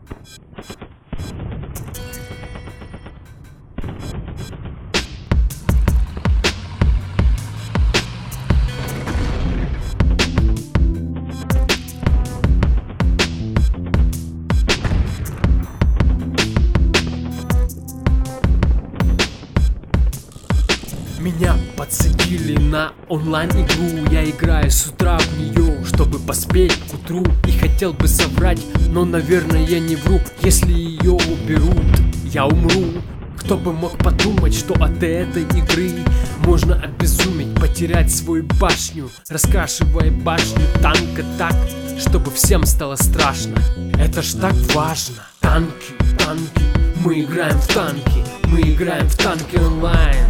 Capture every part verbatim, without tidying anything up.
Меня подсадили на онлайн-игру. Я играю с утра в нее, чтобы поспеть к утру. И хотел бы соврать, но, наверное, я не вру. Если ее уберут, я умру. Кто бы мог подумать, что от этой игры можно обезуметь, потерять свою башню, раскрашивая башню танка так, чтобы всем стало страшно. Это ж так важно. Танки, танки, мы играем в танки. Мы играем в танки онлайн.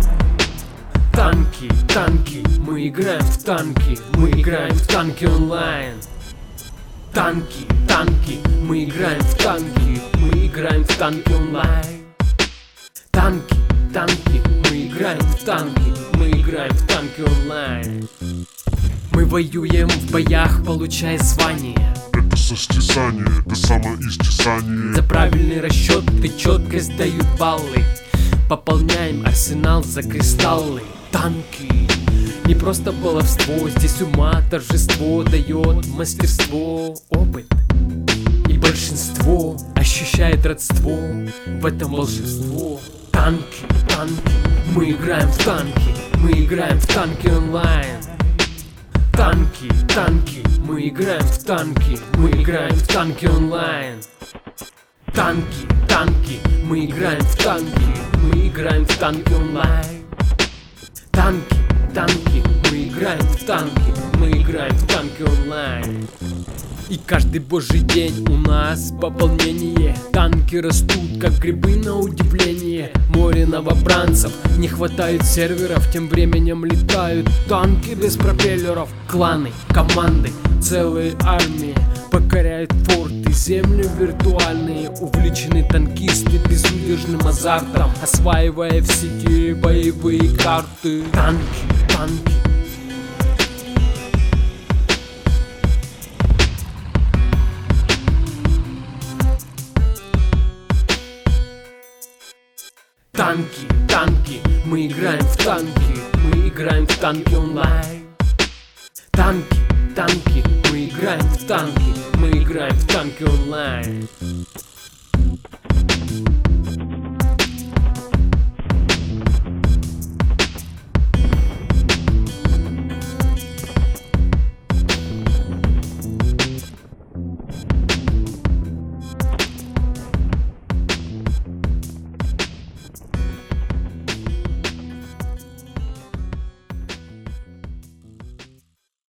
Танки, танки, мы играем в танки. Мы играем в танки онлайн. Танки, танки, мы играем в танки. Мы играем в танки онлайн. Танки, танки, мы играем в танки. Мы играем в танки онлайн. Мы воюем в боях, получая звание. Это состязание, это самоистязание. За правильный расчет и четкость дают баллы. Пополняем арсенал за кристаллы. Танки, не просто баловство, здесь ума торжество дает мастерство, опыт. И большинство ощущает родство, в этом волшебство. Танки, танки, мы играем в танки. Мы играем в танки онлайн. Танки, танки, мы играем в танки. Мы играем в танки онлайн. Танки, танки, мы играем в танки. Мы играем в танки онлайн. Танки, танки, мы играем в танки. Мы играем в танки онлайн. И каждый божий день у нас пополнение. Танки растут, как грибы на удивление. Море новобранцев, не хватает серверов. Тем временем летают танки без пропеллеров. Кланы, команды, целые армии покоряют форты, земли виртуальные. Увлечены танкисты безудержным азартом, осваивая в сети боевые карты. Танки, танки. Танки, танки, мы играем в танки. Мы играем в танки онлайн. Танки, танки, мы играем в танки. Мы играем в танки онлайн.